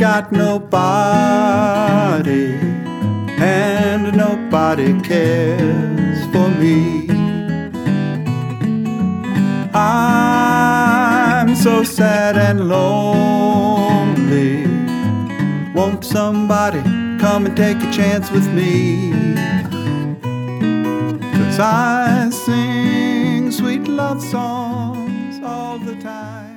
got nobody, and nobody cares for me. I'm so sad and lonely. Won't somebody come and take a chance with me? 'Cause I sing sweet love songs all the time.